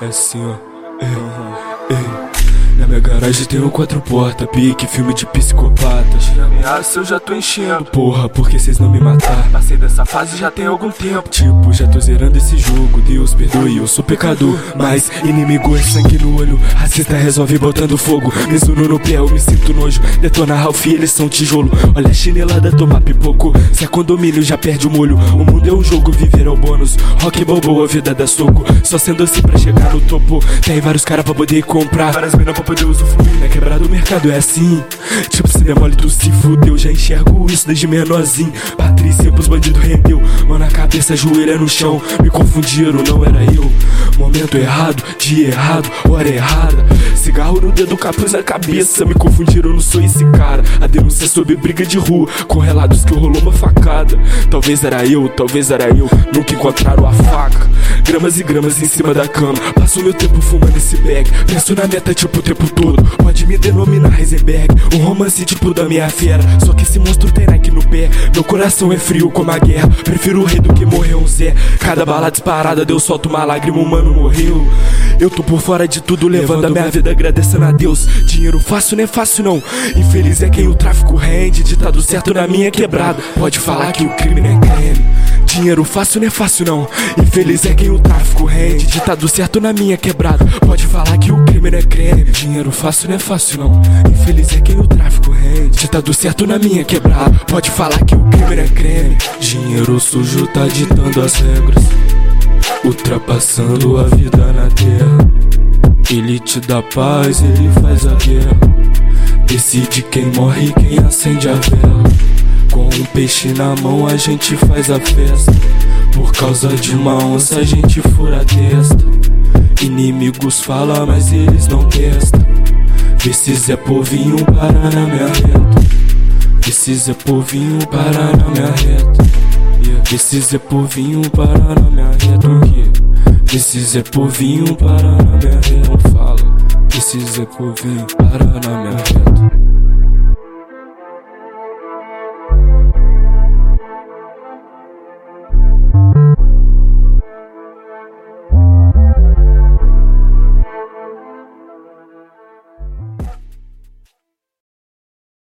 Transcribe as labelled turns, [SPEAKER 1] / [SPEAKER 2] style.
[SPEAKER 1] É assim, ó. Ei, ei. Na minha garagem tenho 4 portas, pique, filme de psicopata. Tira ameaça, eu já tô enchendo. Porra, porque cês não me mataram? Passei dessa fase já tem algum tempo. Tipo, já tô zerando esse jogo. Deus perdoe, eu sou pecador, mas inimigo é sangue no olho. Racista resolve botando fogo. Me zuno no pé, eu me sinto nojo. Detona Ralph, eles são tijolo. Olha a chinelada, toma pipoco. Se é condomínio, já perde o molho. O mundo é um jogo, viver é o bônus. Rock bobo, a vida dá soco. Só sendo assim pra chegar no topo. Tem vários caras pra poder comprar, várias minas pra poder usufruir. Na quebrada o mercado é assim. Tipo, se demole, tu se fudeu. Já enxergo isso desde menorzinho. Patrícia pros bandidos rendeu. Mão na cabeça, joelho no chão. Me confundiram, não era eu. Momento errado, dia errado, hora errada. Cigarro no dedo, capuz na cabeça. Me confundiram, não sou esse cara. A denúncia sobre briga de rua, com relatos que rolou uma facada. Talvez era eu, nunca encontraram a faca. Gramas e gramas em cima da cama. Passo meu tempo fumando esse bag. Penso na meta tipo o tempo todo. Pode me denominar Heisenberg. Um romance tipo da minha fera. Só que esse monstro tem Nike no pé. Meu coração é frio como a guerra. Prefiro o rei do que morrer um Zé. Cada bala disparada Deus solta uma lágrima, um mano morreu. Eu tô por fora de tudo, levando a minha vida agradecendo a Deus. Dinheiro fácil não é fácil não. Infeliz é quem o tráfico rende. Ditado certo na minha quebrada. Pode falar que o crime não é creme. Dinheiro fácil não é fácil não. Infeliz é quem o tráfico rende. Ditado certo na minha quebrada. Pode falar que o crime não é creme. Dinheiro fácil não é fácil não. Infeliz é quem o tráfico rende. Ditado certo na minha quebrada. Pode falar que o crime não é creme. Dinheiro sujo tá ditando as regras, ultrapassando a vida na terra. Ele te dá paz, ele faz a guerra. Decide quem morre e quem acende a vela. Com um peixe na mão a gente faz a festa. Por causa de uma onça a gente fura a testa. Inimigos falam, mas eles não testam. Vê se Zé Povinho parar na minha reta. Vê se Zé Povinho parar na minha reta. Vê se Zé Povinho parar na minha reta. O quê? Vê se Zé Povinho parar na minha reta. Não fala. Vê se Zé Povinho parar na minha reta.